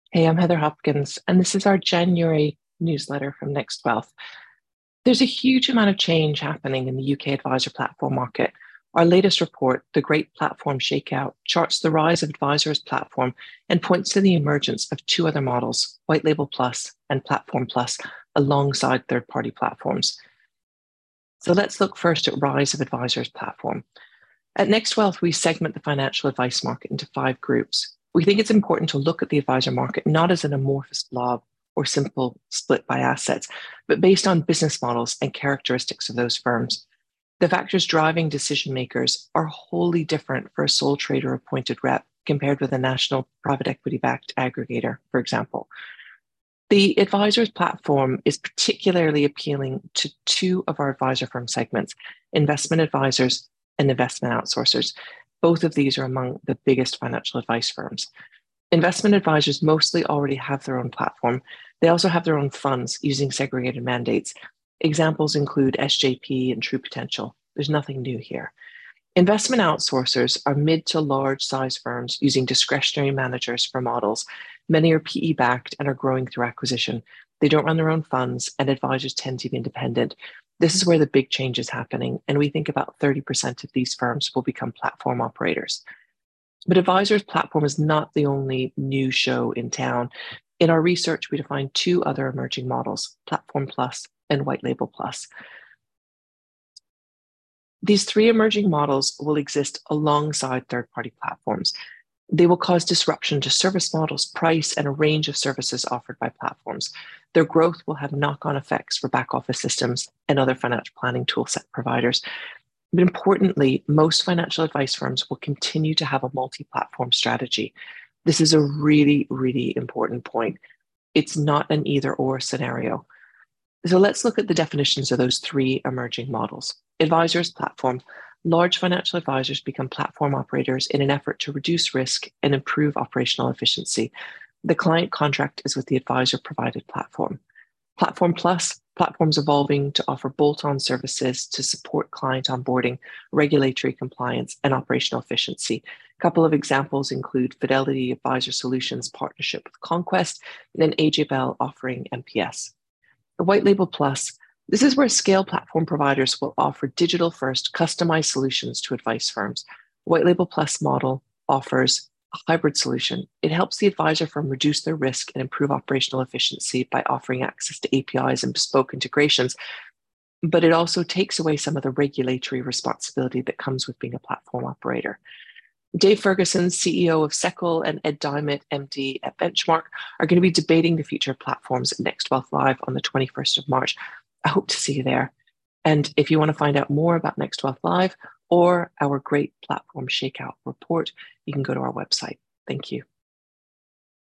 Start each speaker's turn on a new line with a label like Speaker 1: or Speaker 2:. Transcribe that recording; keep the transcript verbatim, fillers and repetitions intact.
Speaker 1: Hey, I'm Heather Hopkins, and this is our January newsletter from Next Wealth. There's a huge amount of change happening in the U K advisor platform market. Our latest report, The Great Platform Shakeout, charts the rise of advisors platform and points to the emergence of two other models, White Label Plus and Platform Plus, alongside third-party platforms. So let's look first at rise of advisors platform. At Next Wealth, we segment the financial advice market into five groups. We think it's important to look at the advisor market not as an amorphous blob or simple split by assets, but based on business models and characteristics of those firms. The factors driving decision makers are wholly different for a sole trader appointed rep compared with a national private equity backed aggregator, for example. The advisors platform is particularly appealing to two of our advisor firm segments, investment advisors and investment outsourcers. Both of these are among the biggest financial advice firms. Investment advisors mostly already have their own platform. They also have their own funds using segregated mandates. Examples include S J P and True Potential. There's nothing new here. Investment outsourcers are mid to large size firms using discretionary managers for models. Many are P E backed and are growing through acquisition. They don't run their own funds, and advisors tend to be independent. This is where the big change is happening, and we think about thirty percent of these firms will become platform operators. But Advisors Platform is not the only new show in town. In our research, we defined two other emerging models, Platform Plus and White Label Plus. These three emerging models will exist alongside third-party platforms. They will cause disruption to service models, price, and a range of services offered by platforms. Their growth will have knock-on effects for back-office systems and other financial planning toolset providers. But importantly, most financial advice firms will continue to have a multi-platform strategy. This is a really, really important point. It's not an either-or scenario. So let's look at the definitions of those three emerging models. Advisors platform. Large financial advisors become platform operators in an effort to reduce risk and improve operational efficiency. The client contract is with the advisor-provided platform. Platform Plus, platforms evolving to offer bolt-on services to support client onboarding, regulatory compliance, and operational efficiency. A couple of examples include Fidelity Advisor Solutions partnership with Conquest and A J Bell offering M P S. The White Label Plus, this is where scale platform providers will offer digital-first customized solutions to advice firms. White Label Plus model offers a hybrid solution. It helps the advisor firm reduce their risk and improve operational efficiency by offering access to A P Is and bespoke integrations, but it also takes away some of the regulatory responsibility that comes with being a platform operator. Dave Ferguson, C E O of Seckle, and Ed Diamond, M D at Benchmark, are going to be debating the future of platforms at Next Wealth Live on the twenty-first of March. I hope to see you there. And if you want to find out more about Next Wealth Live or our Great Platform Shakeout report, you can go to our website. Thank you.